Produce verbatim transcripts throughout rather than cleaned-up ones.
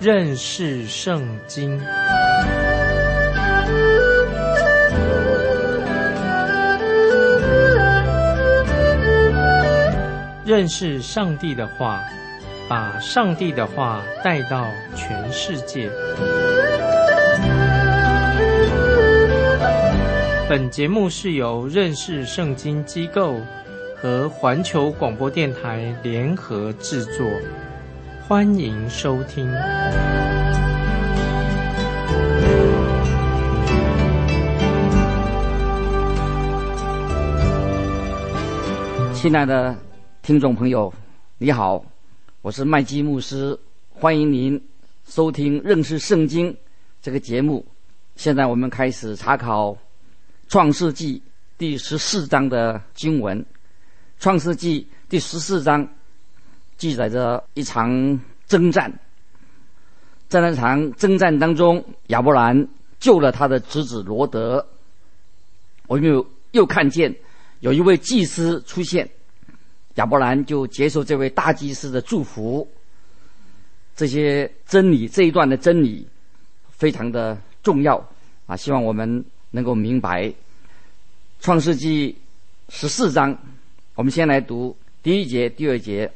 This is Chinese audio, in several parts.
认识圣经。认识上帝的话，把上帝的话带到全世界。本节目是由认识圣经机构和环球广播电台联合制作，欢迎收听。 亲爱的听众朋友，你好，我是麦基牧师，欢迎您收听认识圣经这个节目。现在我们开始查考创世纪第十四章的经文。创世纪第十四章记载着一场征战，在那场征战当中，亚伯兰救了他的侄子罗德。我们又又看见有一位祭司出现，亚伯兰就接受这位大祭司的祝福。这些真理，这一段的真理非常的重要啊！希望我们能够明白。创世纪十四章，我们先来读第一节、第二节。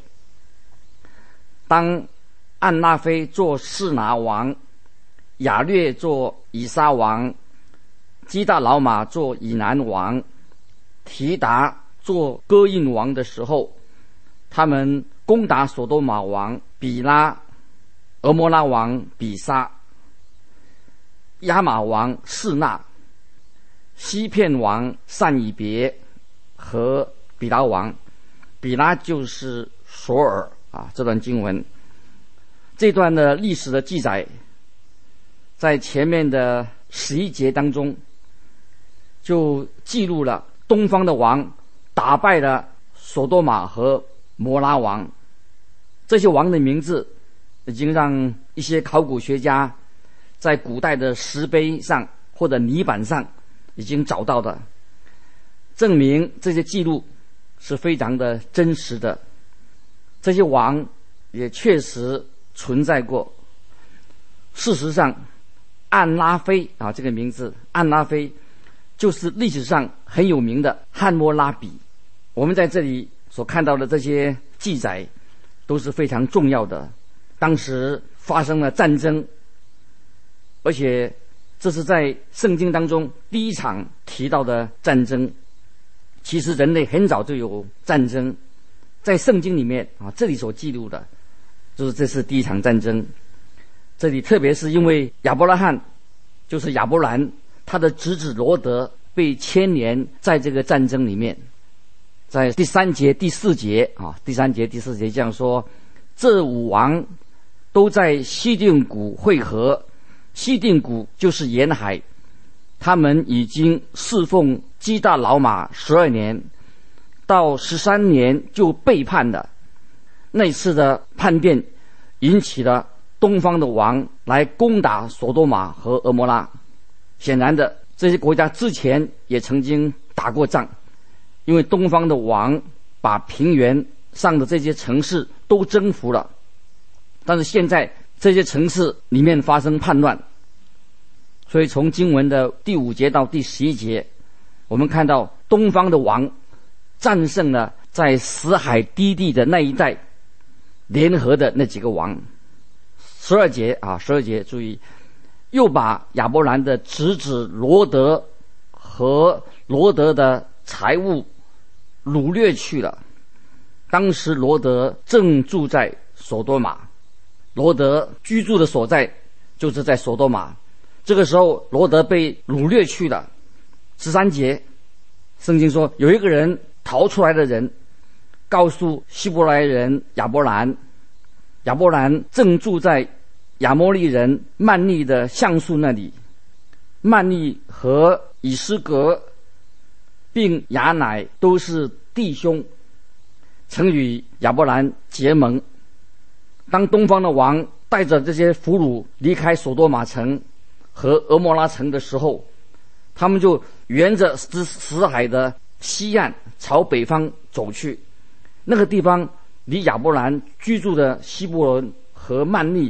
当暗拉菲做示拿王，亚略做以撒王，基大老马做以南王，提达做哥印王的时候，他们攻打所多玛王比拉、俄摩拉王比沙、亚玛王示那、西片王善以别和比拉王。比拉就是索尔啊。这段经文，这段的历史的记载，在前面的十一节当中就记录了东方的王打败了所多玛和摩拉王。这些王的名字已经让一些考古学家在古代的石碑上或者泥板上已经找到的，证明这些记录是非常的真实的。这些王也确实存在过。事实上，暗拉菲啊，这个名字暗拉菲就是历史上很有名的汉谟拉比。我们在这里所看到的这些记载都是非常重要的。当时发生了战争，而且这是在圣经当中第一场提到的战争。其实人类很早就有战争，在圣经里面啊，这里所记录的就是这是第一场战争。这里特别是因为亚伯拉罕，就是亚伯兰，他的侄子罗德被牵连在这个战争里面。在第三节、第四节啊，第三节、第四节这样说：这五王都在西定谷会合。西定谷就是沿海，他们已经侍奉基大老马十二年，到十三年就背叛了。那次的叛变引起了东方的王来攻打所多玛和俄摩拉。显然的，这些国家之前也曾经打过仗，因为东方的王把平原上的这些城市都征服了，但是现在这些城市里面发生叛乱。所以从经文的第五节到第十一节，我们看到东方的王战胜了在死海低地的那一带联合的那几个王。十二节啊，十二节注意，又把亚伯兰的侄子罗德和罗德的财物掳掠去了。当时罗德正住在所多玛，罗德居住的所在就是在所多玛。这个时候罗德被掳掠去了。十三节圣经说，有一个人逃出来的人告诉希伯来人亚伯兰，亚伯兰正住在亚摩利人曼利的橡树那里。曼利和以斯革并亚乃都是弟兄，曾与亚伯兰结盟。当东方的王带着这些俘虏离开所多玛城和俄摩拉城的时候，他们就沿着死海的西岸朝北方走去。那个地方离亚伯兰居住的希伯伦和曼利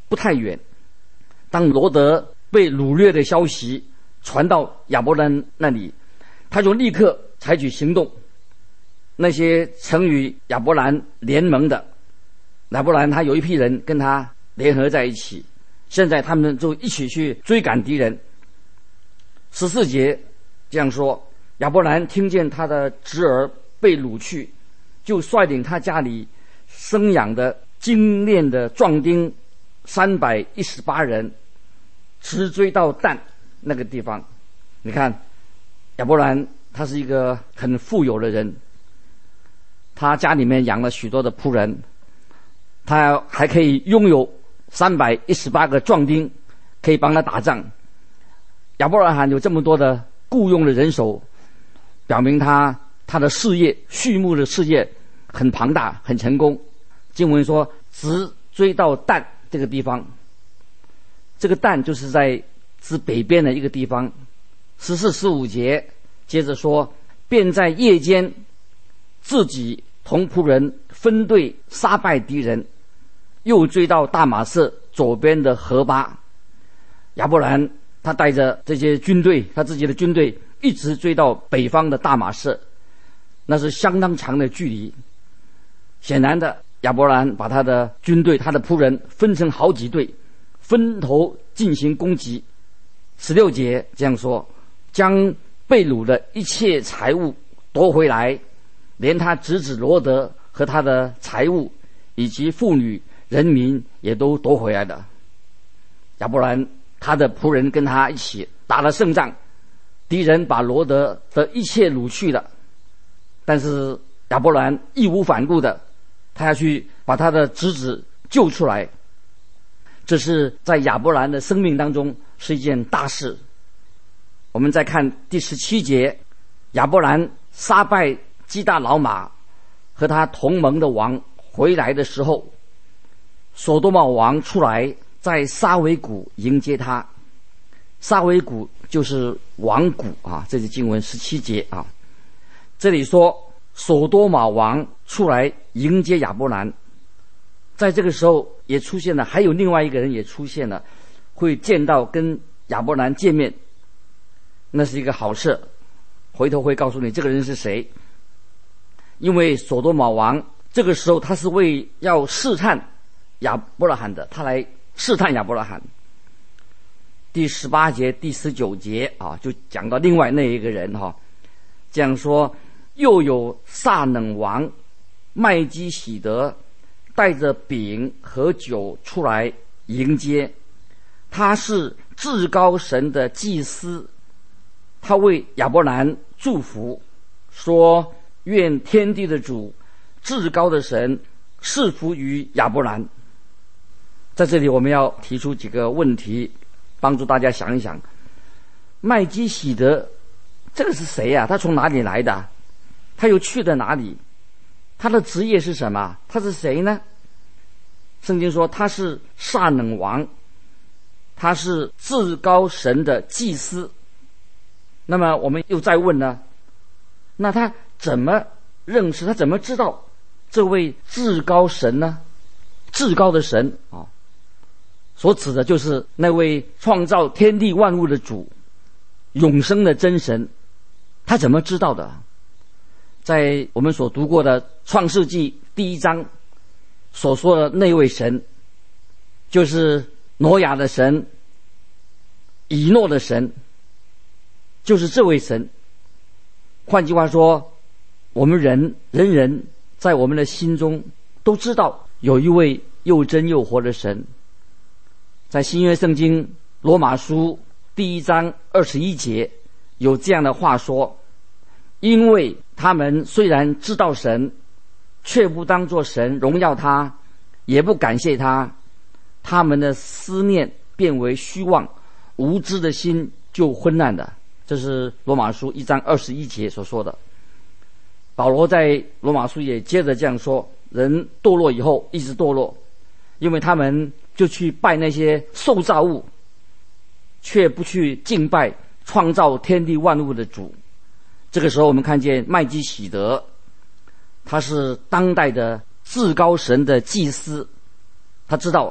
不太远。当罗得被掳掠的消息传到亚伯兰那里，他就立刻采取行动。那些曾与亚伯兰联盟的，亚伯兰他有一批人跟他联合在一起，现在他们就一起去追赶敌人。十四节这样说，亚伯兰听见他的侄儿被掳去，就率领他家里生养的精练的壮丁三百一十八人，直追到但那个地方。你看，亚伯兰他是一个很富有的人，他家里面养了许多的仆人，他还可以拥有三百一十八个壮丁，可以帮他打仗。亚伯拉罕有这么多的雇佣的人手，表明他他的事业畜牧的事业很庞大，很成功。经文说直追到但这个地方，这个但就是在指北边的一个地方。十四十五节接着说，便在夜间自己同仆人分队杀败敌人，又追到大马色左边的河巴。亚伯兰他带着这些军队，他自己的军队一直追到北方的大马色，那是相当长的距离。显然的，亚伯兰把他的军队，他的仆人分成好几队，分头进行攻击。十六节这样说，将被掳的一切财物夺回来，连他侄子罗得和他的财物以及妇女人民也都夺回来了。亚伯兰他的仆人跟他一起打了胜仗，敌人把罗得的一切掳去了，但是亚伯兰义无反顾的，他要去把他的侄子救出来。这是在亚伯兰的生命当中是一件大事。我们再看第十七节，亚伯兰杀败基大老马和他同盟的王回来的时候，所多玛王出来在沙维谷迎接他。沙维谷就是王谷啊，这是经文十七节啊。这里说所多玛王出来迎接亚伯兰，在这个时候也出现了，还有另外一个人也出现了，会见到跟亚伯兰见面，那是一个好事。回头会告诉你这个人是谁。因为所多玛王这个时候他是为要试探亚伯拉罕的，他来试探亚伯拉罕。第十八节第十九节啊，就讲到另外那一个人哈、啊，这样说，又有撒冷王麦基喜德带着饼和酒出来迎接，他是至高神的祭司，他为亚伯兰祝福，说愿天地的主至高的神赐福于亚伯兰。在这里我们要提出几个问题，帮助大家想一想，麦基喜德这个是谁啊？他从哪里来的？他又去了哪里？他的职业是什么？他是谁呢？圣经说他是撒冷王，他是至高神的祭司。那么我们又再问呢，那他怎么认识，他怎么知道这位至高神呢？至高的神啊，所指的就是那位创造天地万物的主，永生的真神。他怎么知道的？在我们所读过的创世纪第一章所说的那位神，就是挪亚的神，以诺的神，就是这位神。换句话说，我们人人人在我们的心中都知道有一位又真又活的神。在新约圣经罗马书第一章二十一节有这样的话说，因为他们虽然知道神，却不当作神荣耀他，也不感谢他，他们的思念变为虚妄，无知的心就昏暗的。这是罗马书一章二十一节所说的。保罗在罗马书也接着这样说，人堕落以后一直堕落，因为他们就去拜那些受造物，却不去敬拜创造天地万物的主。这个时候我们看见麦基喜德，他是当代的至高神的祭司，他知道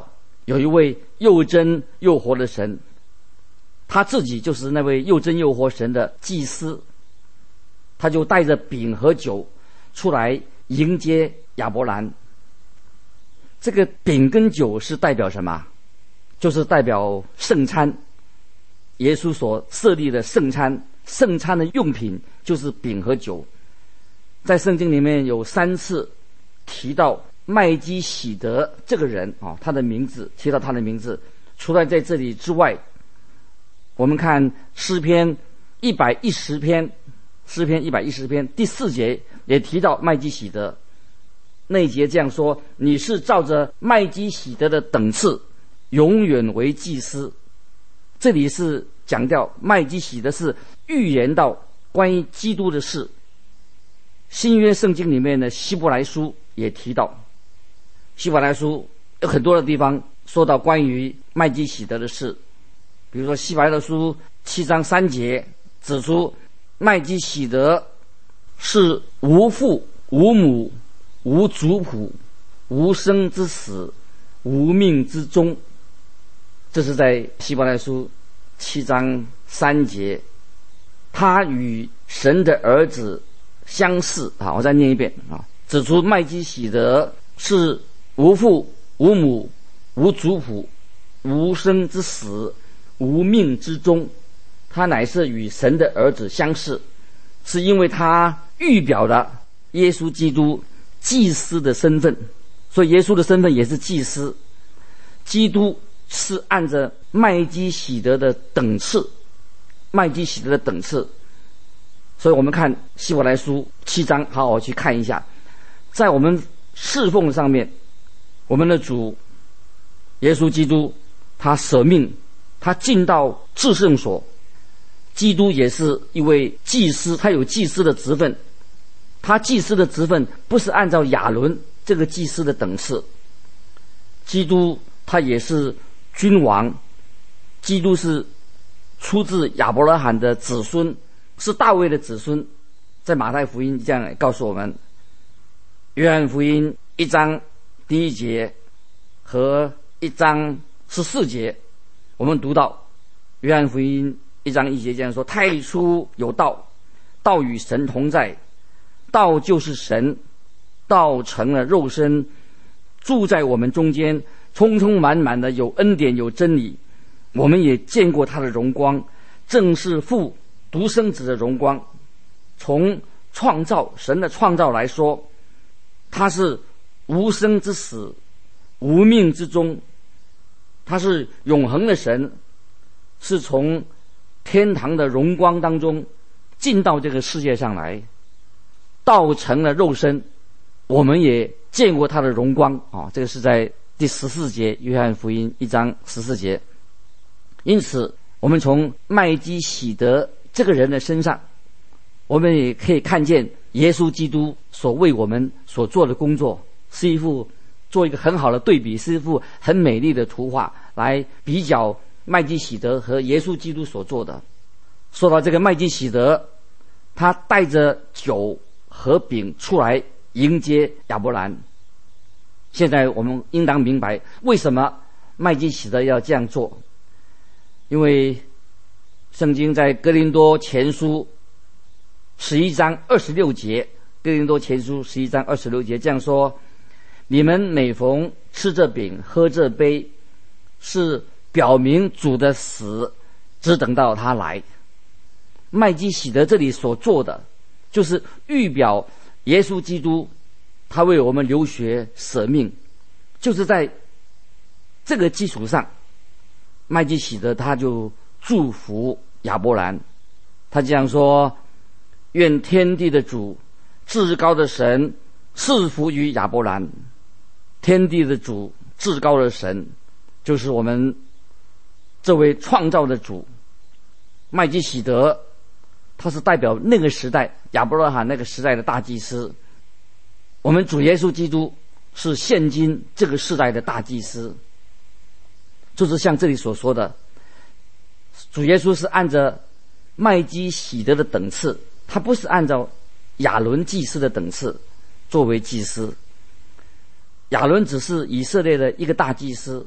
有一位又真又活的神，他自己就是那位又真又活神的祭司，他就带着饼和酒出来迎接亚伯兰。这个饼跟酒是代表什么？就是代表圣餐，耶稣所设立的圣餐，圣餐的用品就是饼和酒。在圣经里面有三次提到麦基洗德这个人啊，他的名字提到他的名字。除了在这里之外，我们看诗篇一百一十篇，诗篇一百一十篇第四节也提到麦基洗德。那一节这样说：你是照着麦基洗德的等次，永远为祭司。这里是讲到麦基洗德是预言到关于基督的事。新约圣经里面的希伯来书也提到，希伯来书有很多的地方说到关于麦基洗德的事。比如说希伯来书七章三节指出，麦基洗德是无父无母无族谱无生之始无命之终。这是在希伯来书七章三节。他与神的儿子相似啊，我再念一遍啊，指出麦基洗德是无父无母无族谱无生之始无命之终。他乃是与神的儿子相似，是因为他预表了耶稣基督祭司的身份，所以耶稣的身份也是祭司。基督是按着麦基洗德的等次，麦基洗德的等次。所以我们看希伯来书七章，好好去看一下，在我们侍奉上面，我们的主耶稣基督他舍命，他进到至圣所。基督也是一位祭司，他有祭司的职分。他祭司的职分不是按照亚伦这个祭司的等次，基督他也是君王，基督是出自亚伯拉罕的子孙，是大卫的子孙。在马太福音这样告诉我们，约翰福音一章第一节和一章十四节，我们读到约翰福音一章一节这样说：太初有道，道与神同在，道就是神，道成了肉身，住在我们中间，充充满满的有恩典有真理。我们也见过他的荣光，正是父独生子的荣光。从创造神的创造来说，他是无生之始无命之终，他是永恒的神，是从天堂的荣光当中进到这个世界上来，道成了肉身，我们也见过他的荣光啊！这个是在第十四节，约翰福音一章十四节。因此，我们从麦基洗德这个人的身上，我们也可以看见耶稣基督所为我们所做的工作，是一幅做一个很好的对比，是一幅很美丽的图画，来比较麦基洗德和耶稣基督所做的。说到这个麦基洗德，他带着酒和饼出来迎接亚伯兰。现在我们应当明白为什么麦基洗德要这样做，因为圣经在哥林多前书十一章二十六节，哥林多前书十一章二十六节这样说：你们每逢吃这饼喝这杯，是表明主的死，只等到他来。麦基洗德这里所做的，就是预表耶稣基督他为我们流血舍命，就是在这个基础上，麦基洗德他就祝福亚伯兰。他这样说：愿天地的主至高的神赐福于亚伯兰。天地的主至高的神就是我们这位创造的主。麦基洗德他是代表那个时代亚伯拉罕那个时代的大祭司，我们主耶稣基督是现今这个时代的大祭司。就是像这里所说的，主耶稣是按着麦基洗德的等次，他不是按照亚伦祭司的等次作为祭司。亚伦只是以色列的一个大祭司，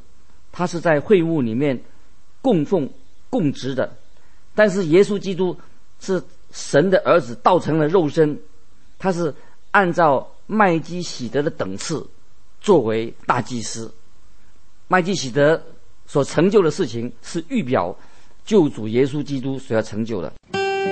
他是在会幕里面供奉供职的，但是耶稣基督是神的儿子，道成了肉身，他是按照麦基洗德的等次作为大祭司。麦基洗德所成就的事情是预表救主耶稣基督所要成就的。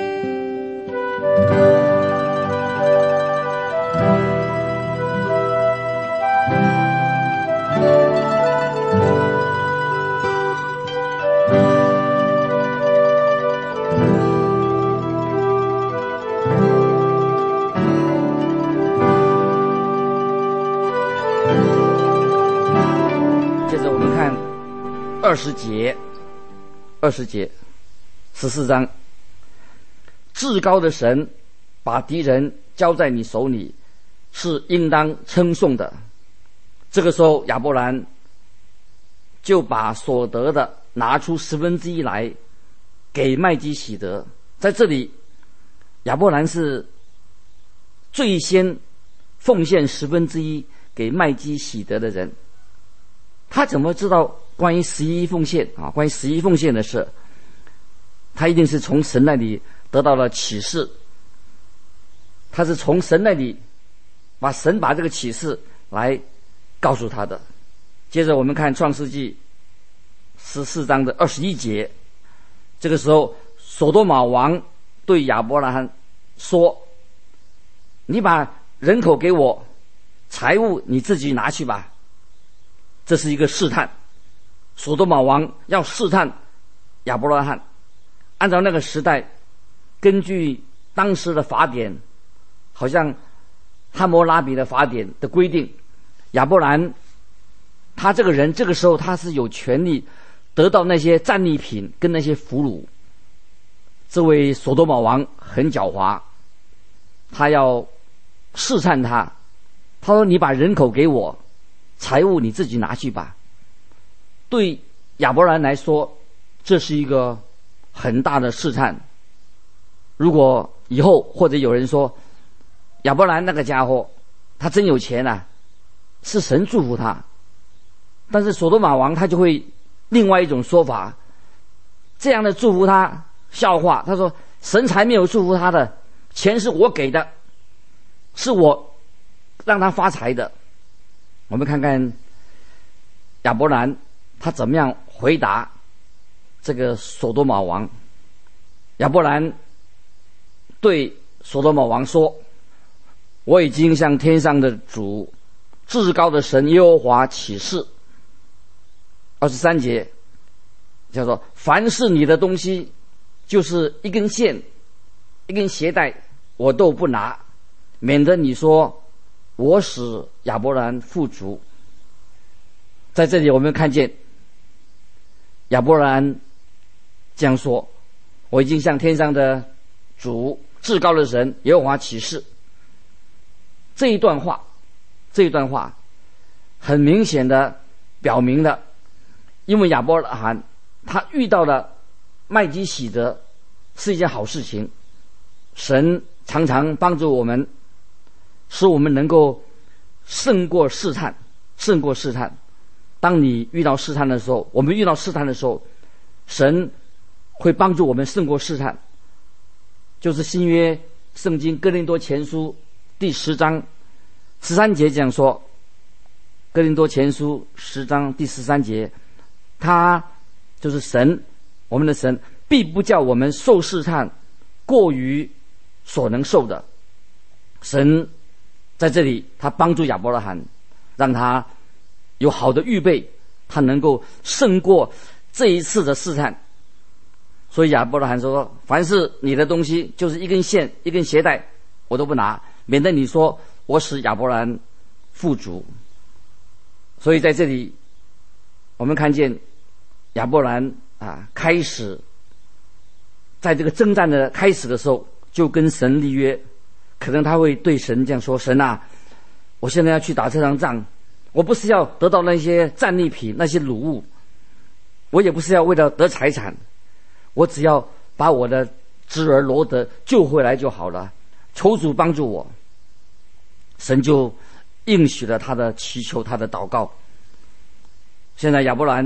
二十节，二十节，十四章。至高的神把敌人交在你手里，是应当称颂的。这个时候，亚伯兰就把所得的拿出十分之一来给麦基洗德。在这里，亚伯兰是最先奉献十分之一给麦基洗德的人。他怎么知道关于十一奉献啊？关于十一奉献的事，他一定是从神那里得到了启示。他是从神那里把神把这个启示来告诉他的。接着我们看创世纪十四章的二十一节，这个时候所多玛王对亚伯拉罕说：你把人口给我，财物你自己拿去吧。这是一个试探，所多玛王要试探亚伯拉罕。按照那个时代，根据当时的法典，好像汉谟拉比的法典的规定，亚伯兰他这个人这个时候他是有权利得到那些战利品跟那些俘虏。这位所多玛王很狡猾，他要试探他，他说：你把人口给我，财物你自己拿去吧。对亚伯兰来说，这是一个很大的试探。如果以后或者有人说亚伯兰那个家伙他真有钱啊，是神祝福他，但是所多玛王他就会另外一种说法，这样的祝福他笑话。他说神才没有祝福他的，钱是我给的，是我让他发财的。我们看看亚伯兰他怎么样回答这个所多玛王。亚伯兰对所多玛王说：我已经向天上的主至高的神耶和华起誓。二十三节叫做：凡是你的东西，就是一根线一根鞋带，我都不拿，免得你说我使亚伯兰富足。在这里我们看见亚伯兰这样说：我已经向天上的主至高的神耶和华起誓。这一段话这一段话很明显的表明了，因为亚伯拉罕他遇到了麦基洗德是一件好事情。神常常帮助我们，使我们能够胜过试探胜过试探。当你遇到试探的时候，我们遇到试探的时候，神会帮助我们胜过试探。就是新约圣经哥林多前书第十章十三节这样说，哥林多前书十章第十三节，他就是神，我们的神必不叫我们受试探过于所能受的。神在这里他帮助亚伯拉罕，让他有好的预备，他能够胜过这一次的试探。所以亚伯拉罕说：凡是你的东西，就是一根线一根鞋带，我都不拿，免得你说我使亚伯兰富足。所以在这里我们看见亚伯兰啊，开始在这个征战的开始的时候就跟神立约。可能他会对神这样说：神啊，我现在要去打这场仗，我不是要得到那些战利品那些掳物，我也不是要为了得财产，我只要把我的侄儿罗德救回来就好了，求主帮助我。神就应许了他的祈求，他的祷告。现在亚伯兰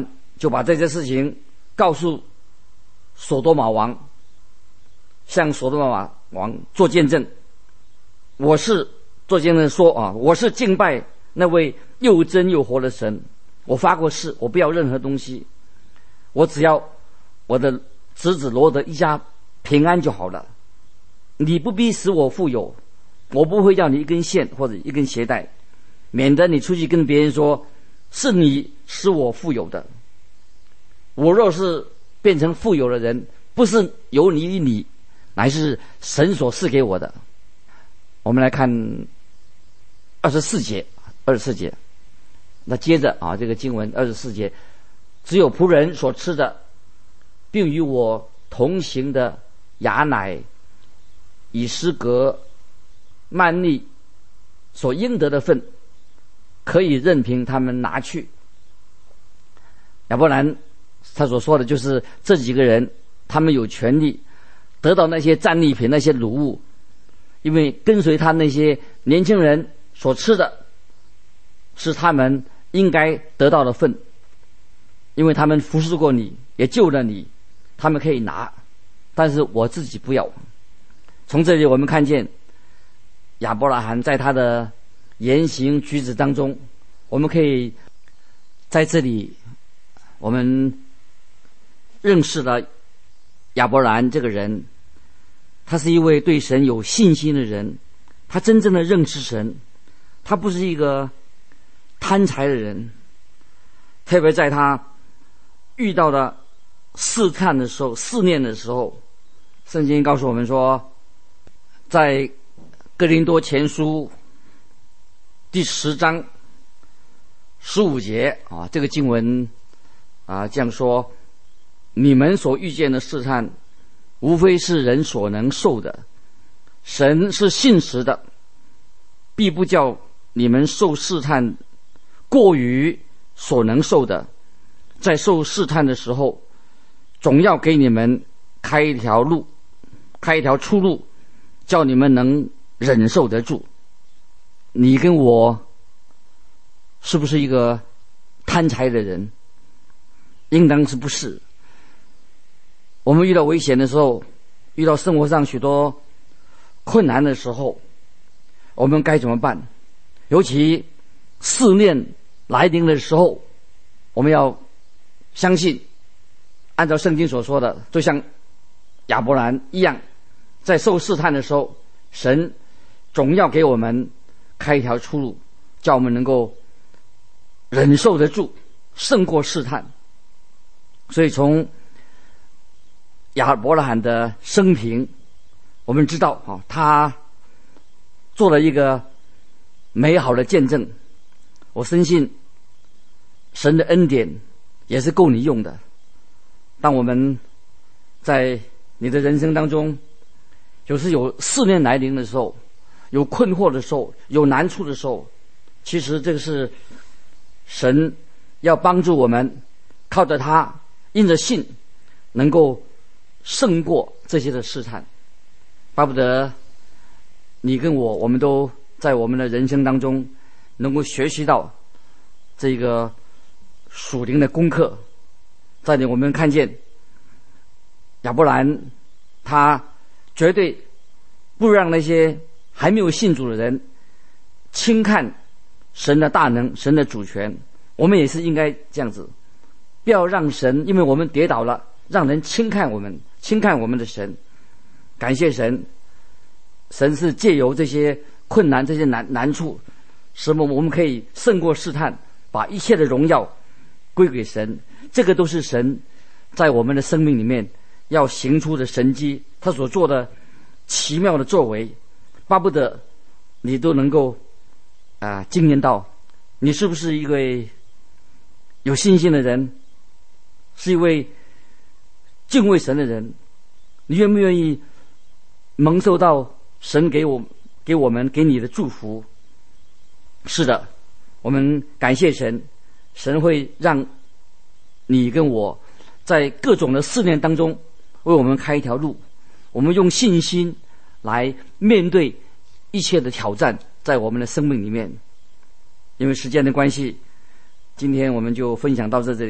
就把这件事情告诉所多玛王，向所多玛王做见证。我是做见证说啊，我是敬拜那位又真又活的神。我发过誓，我不要任何东西，我只要我的侄子罗德一家平安就好了。你不必使我富有，我不会要你一根线或者一根鞋带，免得你出去跟别人说是你使我富有的。我若是变成富有的人，不是由你与你，乃是神所赐给我的。我们来看二十四节，二十四节，那接着啊，这个经文二十四节，只有仆人所吃的，并与我同行的雅乃、以斯革、曼利所应得的份，可以任凭他们拿去。亚伯兰他所说的就是这几个人，他们有权利得到那些战利品、那些掳物，因为跟随他那些年轻人所吃的是他们应该得到的份，因为他们服侍过你，也救了你，他们可以拿，但是我自己不要。从这里我们看见亚伯拉罕在他的言行举止当中，我们可以在这里我们认识了亚伯兰这个人，他是一位对神有信心的人，他真正的认识神，他不是一个贪财的人。特别在他遇到的试探的时候、试炼的时候，圣经告诉我们说，在哥林多前书第十章十五节啊，这个经文啊这样说：你们所遇见的试探，无非是人所能受的，神是信实的，必不叫你们受试探过于所能受的。在受试探的时候，总要给你们开一条路，开一条出路，叫你们能忍受得住。你跟我是不是一个贪财的人？应当是不是。我们遇到危险的时候，遇到生活上许多困难的时候，我们该怎么办？尤其试炼来临的时候，我们要相信，按照圣经所说的，就像亚伯兰一样，在受试探的时候，神总要给我们开一条出路，叫我们能够忍受得住，胜过试探。所以从亚伯拉罕的生平，我们知道啊，他做了一个美好的见证。我深信神的恩典也是够你用的。当我们在你的人生当中，有时有试炼来临的时候，有困惑的时候，有难处的时候，其实这个是神要帮助我们靠着他，因着信能够胜过这些的试探。巴不得你跟我，我们都在我们的人生当中能够学习到这个属灵的功课。在这里我们看见亚伯兰，他绝对不让那些还没有信主的人轻看神的大能、神的主权。我们也是应该这样子，不要让神因为我们跌倒了，让人轻看我们，轻看我们的神。感谢神，神是借由这些困难、这些难难处，使我们可以胜过试探，把一切的荣耀归给神。这个都是神在我们的生命里面要行出的神迹，他所做的奇妙的作为，巴不得你都能够啊、呃、经验到。你是不是一位有信心的人，是一位敬畏神的人？你愿不愿意蒙受到神给我给我们给你的祝福？是的，我们感谢神，神会让你跟我在各种的试炼当中为我们开一条路，我们用信心来面对一切的挑战在我们的生命里面。因为时间的关系，今天我们就分享到这里。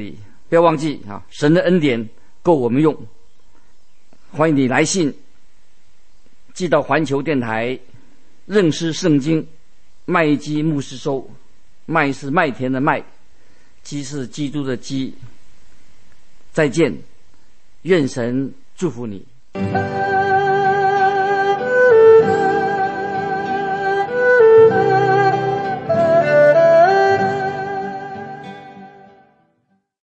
不要忘记啊，神的恩典够我们用。欢迎你来信寄到环球电台认识圣经麦基牧师收，麦是麦田的麦，基是基督的基。再见，愿神祝福你。